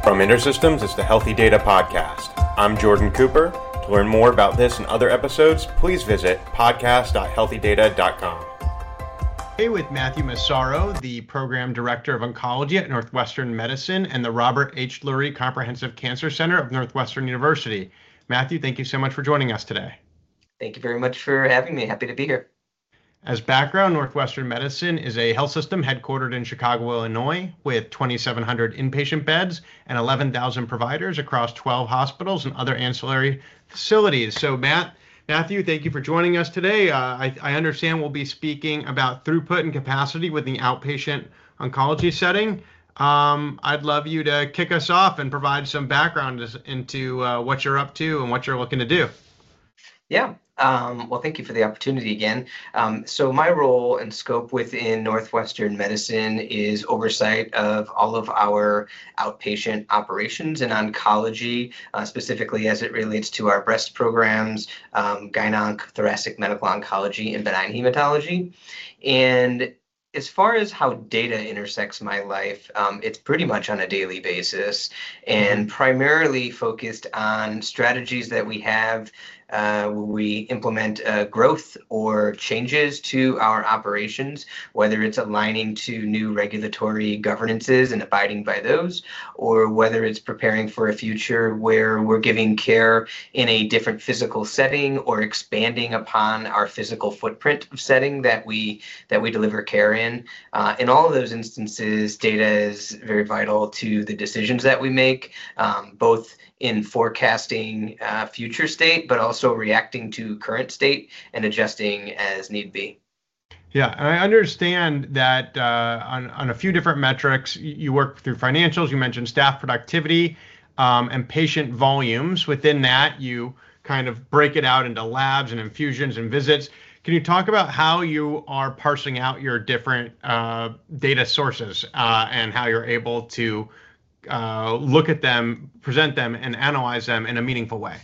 From InterSystems, it's the Healthy Data Podcast. I'm Jordan Cooper. To learn more about this and other episodes, please visit podcast.healthydata.com. Hey, with Matthew Massaro, the Program Director of Oncology at Northwestern Medicine and the Robert H. Lurie Comprehensive Cancer Center of Northwestern University. Matthew, thank you so much for joining us today. Thank you very much for having me. Happy to be here. As background, Northwestern Medicine is a health system headquartered in Chicago, Illinois, with 2,700 inpatient beds and 11,000 providers across 12 hospitals and other ancillary facilities. So, Matthew, thank you for joining us today. I understand we'll be speaking about throughput and capacity within the outpatient oncology setting. I'd love you to kick us off and provide some background into what you're up to and what you're looking to do. Yeah. Well, thank you for the opportunity again. So my role and scope within Northwestern Medicine is oversight of all of our outpatient operations in oncology, specifically as it relates to our breast programs, gyn-onc, thoracic medical oncology, and benign hematology. And as far as how data intersects my life, it's pretty much on a daily basis and primarily focused on strategies that we have when we implement growth or changes to our operations, whether it's aligning to new regulatory governances and abiding by those, or whether it's preparing for a future where we're giving care in a different physical setting or expanding upon our physical footprint of setting that we deliver care in. In all of those instances, data is very vital to the decisions that we make, both in forecasting future state, but also reacting to current state and adjusting as need be. Yeah, and I understand that on a few different metrics, you work through financials. You mentioned staff productivity and patient volumes. Within that, you kind of break it out into labs and infusions and visits. Can you talk about how you are parsing out your different data sources and how you're able to look at them, present them, and analyze them in a meaningful way?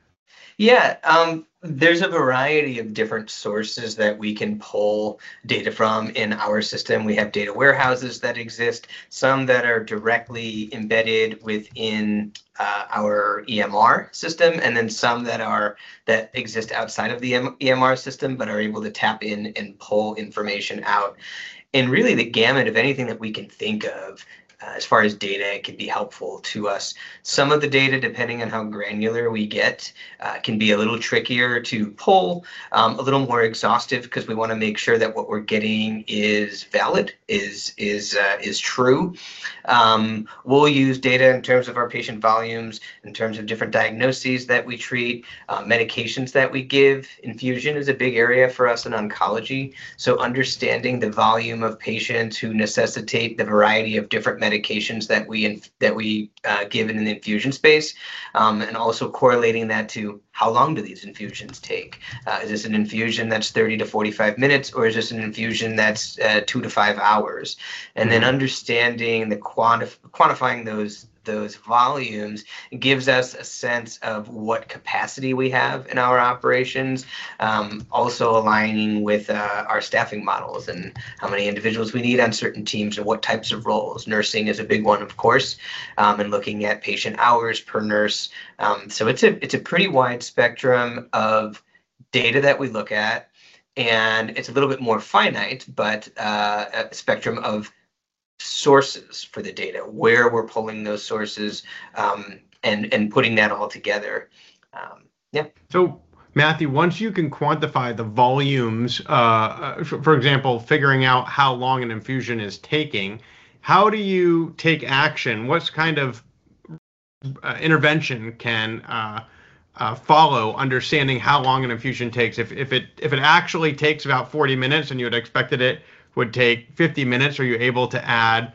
Yeah, there's a variety of different sources that we can pull data from in our system. We have data warehouses that exist, some that are directly embedded within our EMR system, and then some that exist outside of the EMR system but are able to tap in and pull information out. And really the gamut of anything that we can think of as far as data can be helpful to us. Some of the data, depending on how granular we get, can be a little trickier to pull, a little more exhaustive because we want to make sure that what we're getting is valid, is true. We'll use data in terms of our patient volumes, in terms of different diagnoses that we treat, medications that we give. Infusion is a big area for us in oncology. So understanding the volume of patients who necessitate the variety of different medications that we give in the infusion space, and also correlating that to how long do these infusions take? Is this an infusion that's 30 to 45 minutes, or is this an infusion that's 2 to 5 hours? And then understanding the quantifying those volumes gives us a sense of what capacity we have in our operations, also aligning with our staffing models and how many individuals we need on certain teams and what types of roles. Nursing is a big one, of course, and looking at patient hours per nurse. So it's a pretty wide spectrum of data that we look at, and it's a little bit more finite, but a spectrum of sources for the data, where we're pulling those sources, and putting that all together. So, Matthew, once you can quantify the volumes, for example, figuring out how long an infusion is taking, how do you take action? What kind of intervention can follow understanding how long an infusion takes? If it actually takes about 40 minutes and you had expected it would take 50 minutes, are you able to add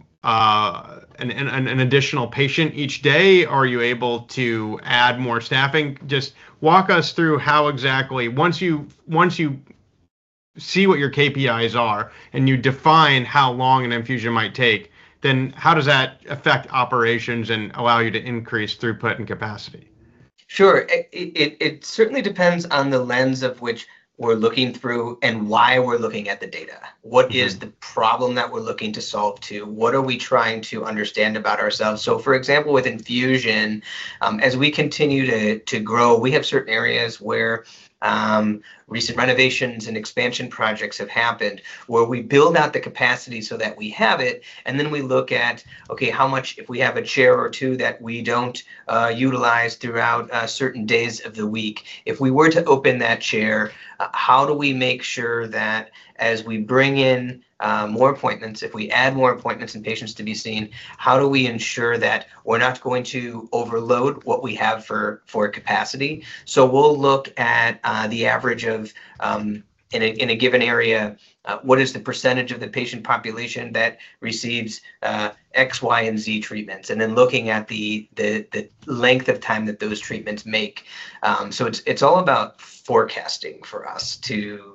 an additional patient each day? Are you able to add more staffing? Just walk us through how exactly, once you see what your KPIs are and you define how long an infusion might take, then how does that affect operations and allow you to increase throughput and capacity? Sure. It certainly depends on the lens of which we're looking through and why we're looking at the data. What is the problem that we're looking to solve to? What are we trying to understand about ourselves? So for example, with infusion, as we continue to grow, we have certain areas where recent renovations and expansion projects have happened where we build out the capacity so that we have it, and then we look at, okay, how much, if we have a chair or two that we don't utilize throughout certain days of the week, if we were to open that chair, how do we make sure that as we bring in more appointments, if we add more appointments and patients to be seen, how do we ensure that we're not going to overload what we have for capacity? So we'll look at the average of in a given area, what is the percentage of the patient population that receives X, Y, and Z treatments, and then looking at the length of time that those treatments make. So it's all about forecasting for us to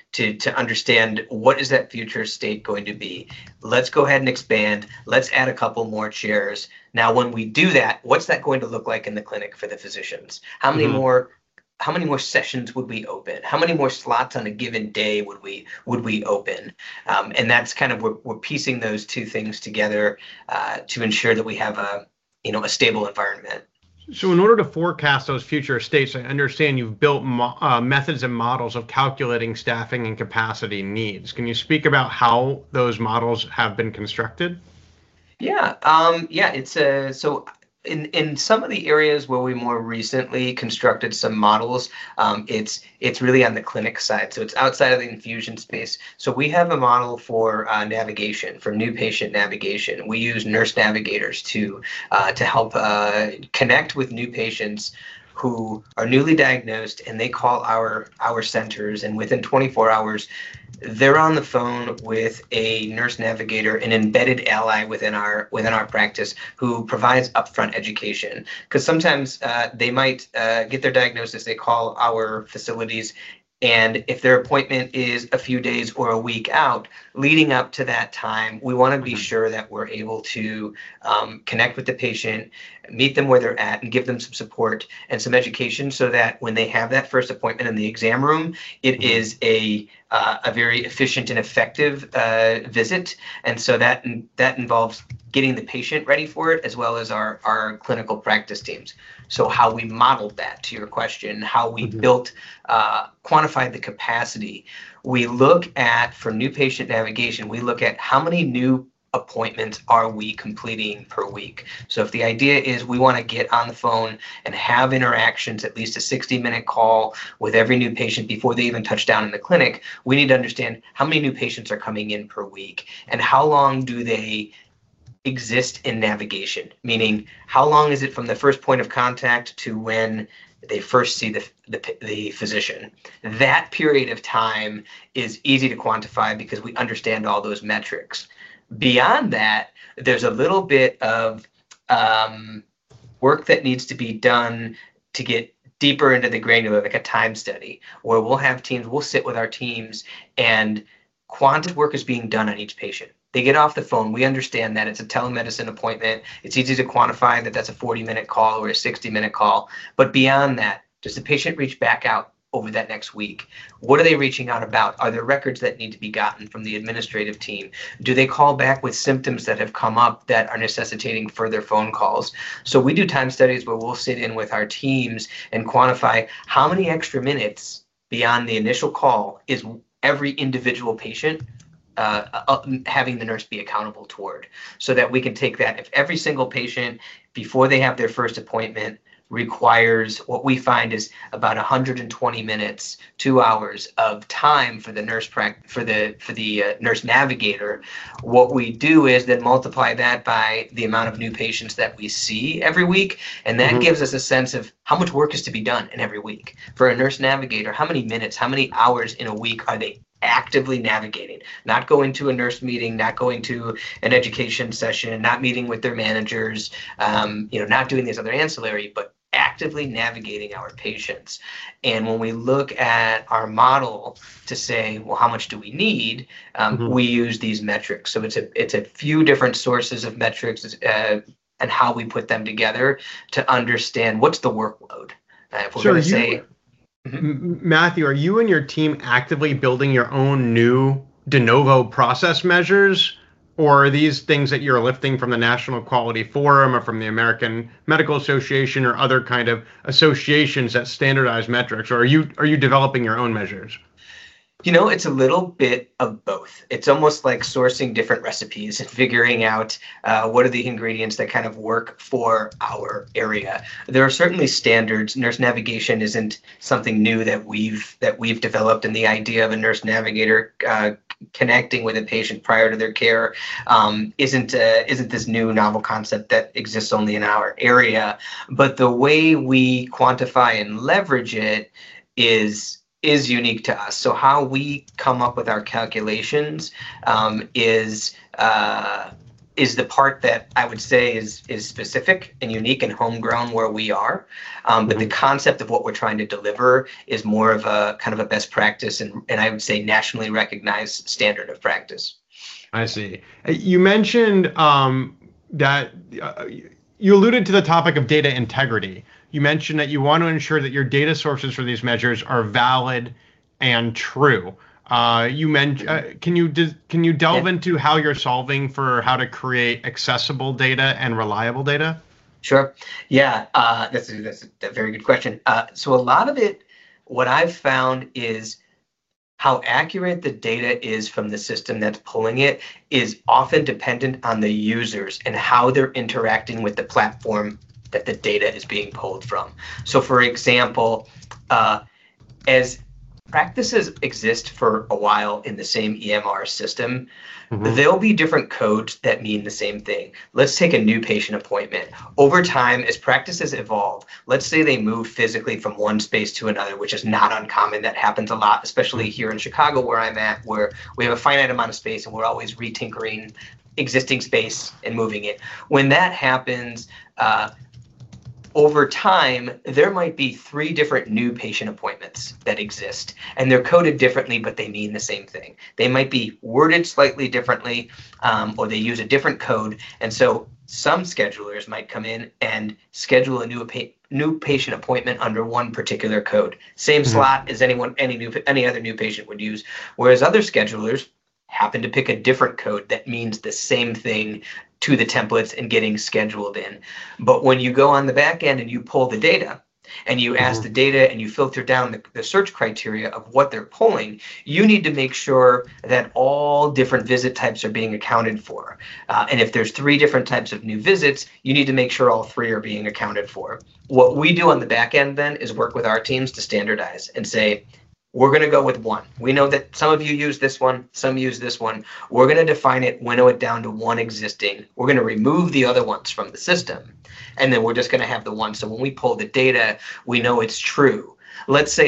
understand what is that future state going to be. Let's go ahead and expand. Let's add a couple more chairs. Now, when we do that, what's that going to look like in the clinic for the physicians? How many more sessions would we open? How many more slots on a given day would we open? And that's kind of, we're piecing those two things together to ensure that we have a stable environment. So in order to forecast those future states, I understand you've built methods and models of calculating staffing and capacity needs. Can you speak about how those models have been constructed? Yeah, it's so in some of the areas where we more recently constructed some models, it's really on the clinic side. So it's outside of the infusion space. So we have a model for navigation, for new patient navigation. We use nurse navigators to help connect with new patients who are newly diagnosed, and they call our centers, and within 24 hours they're on the phone with a nurse navigator, an embedded ally within our practice, who provides upfront education. Because sometimes they might get their diagnosis, they call our facilities, and if their appointment is a few days or a week out, leading up to that time, we want to be sure that we're able to connect with the patient, meet them where they're at, and give them some support and some education so that when they have that first appointment in the exam room, it is a very efficient and effective visit. And so that involves getting the patient ready for it, as well as our clinical practice teams. So how we modeled that, to your question, how we built, quantified the capacity. We look at, for new patient navigation, we look at how many new appointments are we completing per week. So if the idea is we want to get on the phone and have interactions, at least a 60-minute call with every new patient before they even touch down in the clinic, we need to understand how many new patients are coming in per week and how long do they exist in navigation, meaning how long is it from the first point of contact to when they first see the physician. That period of time is easy to quantify because we understand all those metrics. Beyond that, there's a little bit of work that needs to be done to get deeper into the granular, like a time study, where we'll have teams, we'll sit with our teams, and quantitative work is being done on each patient. They get off the phone. We understand that it's a telemedicine appointment. It's easy to quantify that that's a 40-minute call or a 60-minute call. But beyond that, does the patient reach back out over that next week? What are they reaching out about? Are there records that need to be gotten from the administrative team? Do they call back with symptoms that have come up that are necessitating further phone calls? So we do time studies where we'll sit in with our teams and quantify how many extra minutes beyond the initial call is every individual patient having the nurse be accountable toward, so that we can take that. If every single patient before they have their first appointment requires, what we find is about 120 minutes, 2 hours of time for the nurse nurse navigator, what we do is then multiply that by the amount of new patients that we see every week, and that gives us a sense of how much work is to be done in every week. For a nurse navigator, how many minutes, how many hours in a week are they actively navigating, not going to a nurse meeting, not going to an education session, not meeting with their managers, not doing these other ancillary, but actively navigating our patients. And when we look at our model to say, well, how much do we need? We use these metrics. So it's a few different sources of metrics and how we put them together to understand what's the workload. If we're going to say, Mhm. Matthew, are you and your team actively building your own new de novo process measures? Or are these things that you're lifting from the National Quality Forum or from the American Medical Association or other kind of associations that standardize metrics? Or are you developing your own measures? It's a little bit of both. It's almost like sourcing different recipes and figuring out what are the ingredients that kind of work for our area. There are certainly standards. Nurse navigation isn't something new that we've developed, and the idea of a nurse navigator connecting with a patient prior to their care isn't this new novel concept that exists only in our area. But the way we quantify and leverage it is unique to us. So how we come up with our calculations is the part that I would say is specific and unique and homegrown where we are. But the concept of what we're trying to deliver is more of a kind of a best practice and I would say nationally recognized standard of practice. I see. You mentioned that you alluded to the topic of data integrity. You mentioned that you want to ensure that your data sources for these measures are valid and true. Can you delve Yeah. into how you're solving for how to create accessible data and reliable data? Sure. Yeah, that's a very good question. So a lot of it, what I've found is how accurate the data is from the system that's pulling it is often dependent on the users and how they're interacting with the platform that the data is being pulled from. So, for example, as practices exist for a while in the same EMR system, Hmm. there'll be different codes that mean the same thing. Let's take a new patient appointment. Over time, as practices evolve, let's say they move physically from one space to another, which is not uncommon. That happens a lot, especially here in Chicago, where I'm at, where we have a finite amount of space and we're always retinkering existing space and moving it. When that happens, over time, there might be 3 different new patient appointments that exist, and they're coded differently, but they mean the same thing. They might be worded slightly differently, or they use a different code. And so some schedulers might come in and schedule a new patient appointment under one particular code, same Hmm. slot as any other new patient would use. Whereas other schedulers happen to pick a different code that means the same thing to the templates and getting scheduled in. But when you go on the back end and you pull the data and you ask the Hmm. data and you filter down the search criteria of what they're pulling, you need to make sure that all different visit types are being accounted for. And if there's 3 different types of new visits, you need to make sure all 3 are being accounted for. What we do on the back end then is work with our teams to standardize and say, we're going to go with one. We know that some of you use this one, some use this one. We're going to define it, winnow it down to one existing. We're going to remove the other ones from the system. And then we're just going to have the one. So when we pull the data, we know it's true. Let's say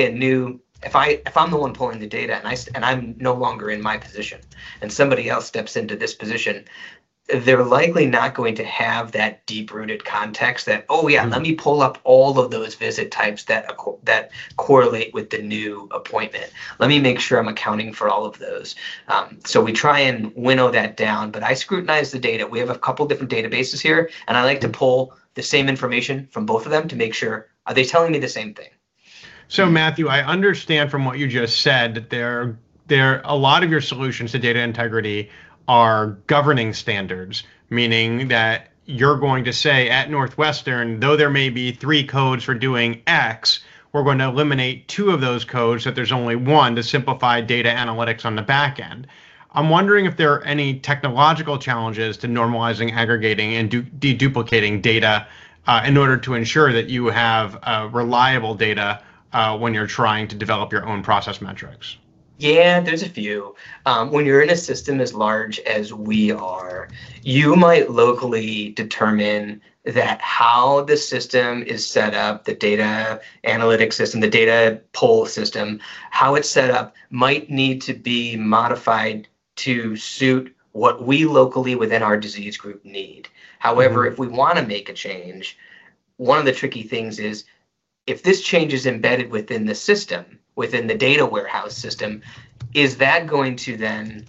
if I'm the one pulling the data and I'm no longer in my position and somebody else steps into this position, they're likely not going to have that deep-rooted context that, oh yeah, let me pull up all of those visit types that correlate with the new appointment. Let me make sure I'm accounting for all of those. So we try and winnow that down, but I scrutinize the data. We have a couple different databases here, and I like to pull the same information from both of them to make sure, are they telling me the same thing? So, Matthew, I understand from what you just said that there a lot of your solutions to data integrity are governing standards, meaning that you're going to say at Northwestern, though there may be 3 codes for doing X, we're going to eliminate 2 of those codes, that there's only one to simplify data analytics on the back end. I'm wondering if there are any technological challenges to normalizing, aggregating, and deduplicating data in order to ensure that you have reliable data when you're trying to develop your own process metrics. Yeah, there's a few. When you're in a system as large as we are, you might locally determine that how the system is set up, the data analytics system, the data pull system, how it's set up might need to be modified to suit what we locally within our disease group need. However, Hmm. if we want to make a change, one of the tricky things is if this change is embedded within the system, within the data warehouse system, is that going to then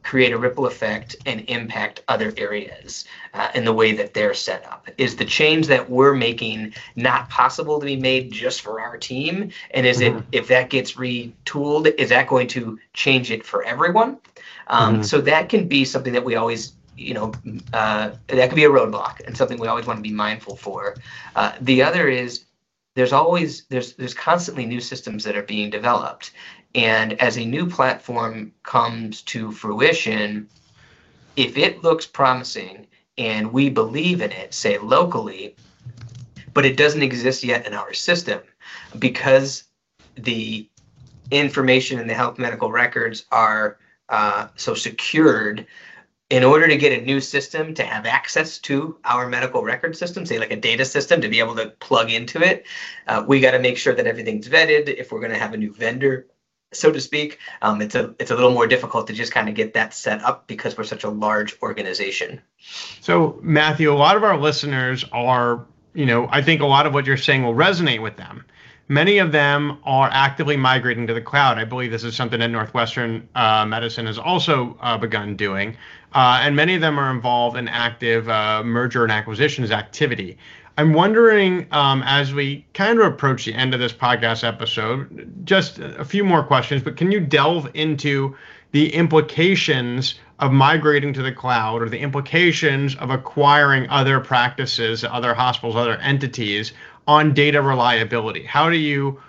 create a ripple effect and impact other areas in the way that they're set up? Is the change that we're making not possible to be made just for our team? And is it, if that gets retooled, is that going to change it for everyone? So that can be something that we always, that could be a roadblock and something we always want to be mindful for. The other is there's constantly new systems that are being developed. And as a new platform comes to fruition, if it looks promising and we believe in it, say locally, but it doesn't exist yet in our system because the information in the health medical records are so secured, in order to get a new system to have access to our medical record system, say like a data system to be able to plug into it, we got to make sure that everything's vetted. If we're going to have a new vendor, so to speak, it's a little more difficult to just kind of get that set up because we're such a large organization. So Matthew, a lot of our listeners are, I think a lot of what you're saying will resonate with them. Many of them are actively migrating to the cloud. I believe this is something that Northwestern Medicine has also begun doing. And many of them are involved in active merger and acquisitions activity. I'm wondering, as we kind of approach the end of this podcast episode, just a few more questions, but can you delve into the implications of migrating to the cloud, or the implications of acquiring other practices, other hospitals, other entities on data reliability? How do you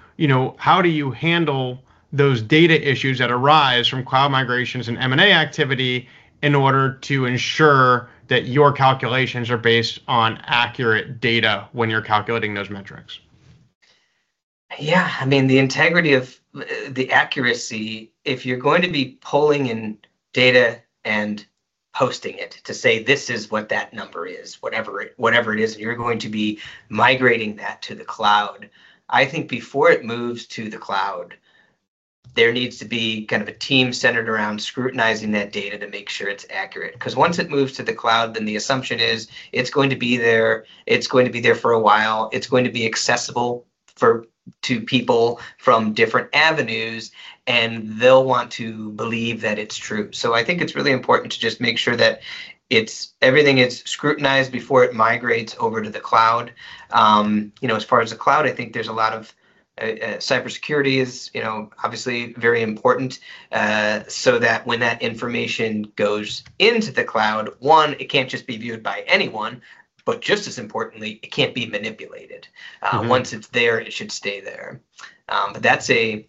handle those data issues that arise from cloud migrations and M&A activity in order to ensure that your calculations are based on accurate data when you're calculating those metrics? Yeah, I mean, the integrity of the accuracy, if you're going to be pulling in data and posting it to say this is what that number is, whatever it is, and you're going to be migrating that to the cloud, I think before it moves to the cloud, there needs to be kind of a team centered around scrutinizing that data to make sure it's accurate. Because once it moves to the cloud, then the assumption is it's going to be there. It's going to be there for a while. It's going to be accessible to people from different avenues, and they'll want to believe that it's true. So I think it's really important to just make sure that everything is scrutinized before it migrates over to the cloud. As far as the cloud, I think there's a lot of cybersecurity is, obviously very important, so that when that information goes into the cloud, one, it can't just be viewed by anyone, but just as importantly, it can't be manipulated. Once it's there, it should stay there. But that's in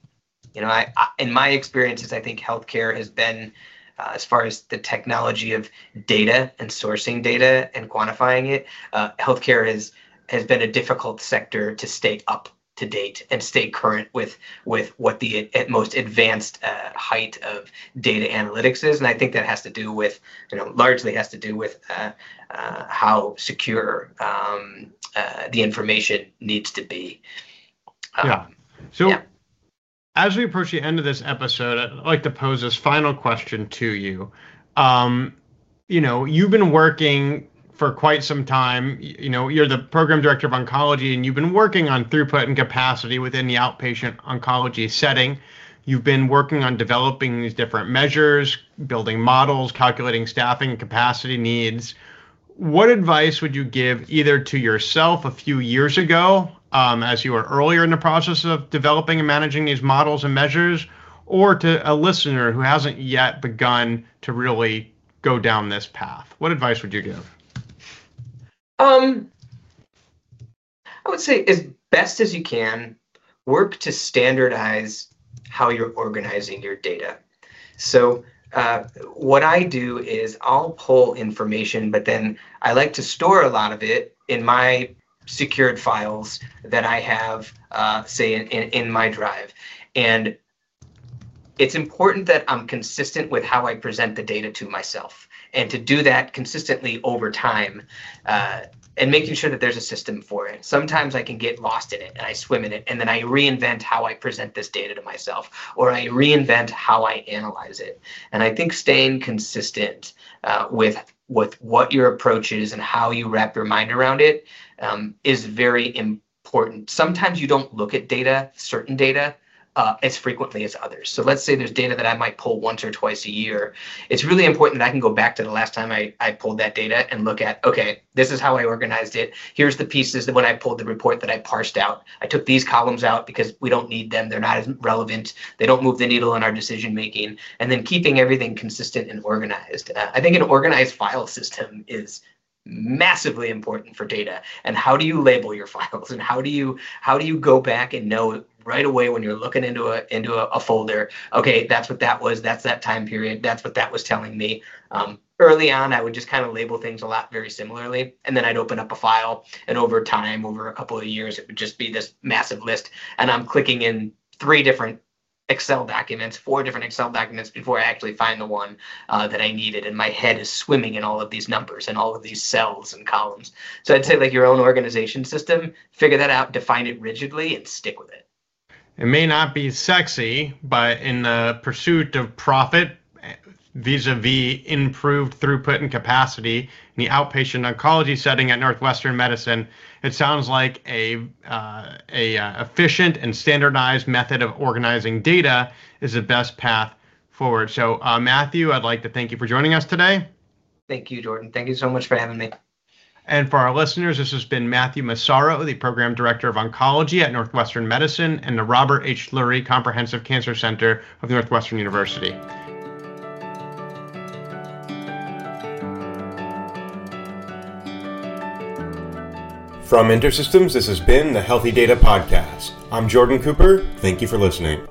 my experiences, I think healthcare has been, as far as the technology of data and sourcing data and quantifying it, healthcare has been a difficult sector to stay up to date and stay current with what the most advanced height of data analytics is. And I think that has to do with, largely has to do with how secure the information needs to be. As we approach the end of this episode, I'd like to pose this final question to you. You've been working for quite some time. You're the program director of oncology, and you've been working on throughput and capacity within the outpatient oncology setting. You've been working on developing these different measures, building models, calculating staffing and capacity needs. What advice would you give either to yourself a few years ago, as you were earlier in the process of developing and managing these models and measures, or to a listener who hasn't yet begun to really go down this path? What advice would you give? I would say, as best as you can, work to standardize how you're organizing your data. So what I do is I'll pull information, but then I like to store a lot of it in my secured files that I have, say, in my drive. And it's important that I'm consistent with how I present the data to myself, and to do that consistently over time, and making sure that there's a system for it. Sometimes I can get lost in it and I swim in it, and then I reinvent how I present this data to myself, or I reinvent how I analyze it. And I think staying consistent with what your approach is and how you wrap your mind around it is very important. Sometimes you don't look at data, certain data, as frequently as others. So let's say there's data that I might pull once or twice a year. It's really important that I can go back to the last time I pulled that data and look at, okay, this is how I organized it. Here's the pieces that when I pulled the report that I parsed out. I took these columns out because we don't need them. They're not as relevant. They don't move the needle in our decision making. And then keeping everything consistent and organized. I think an organized file system is massively important for data. And how do you label your files, and how do you go back and know right away when you're looking into a folder, okay, that's what that was, that's that time period, that's what that was telling me. Early on, I would just kind of label things a lot very similarly, and then I'd open up a file, and over time, over a couple of years, it would just be this massive list, and I'm clicking in 4 different Excel documents before I actually find the one that I needed, and my head is swimming in all of these numbers and all of these cells and columns. So I'd say, like, your own organization system, figure that out, define it rigidly, and stick with it. It may not be sexy, but in the pursuit of profit, vis-a-vis improved throughput and capacity in the outpatient oncology setting at Northwestern Medicine, it sounds like a efficient and standardized method of organizing data is the best path forward. So, Matthew, I'd like to thank you for joining us today. Thank you, Jordan. Thank you so much for having me. And for our listeners, this has been Matthew Massaro, the Program Director of Oncology at Northwestern Medicine and the Robert H. Lurie Comprehensive Cancer Center of Northwestern University. From InterSystems, this has been the Healthy Data Podcast. I'm Jordan Cooper. Thank you for listening.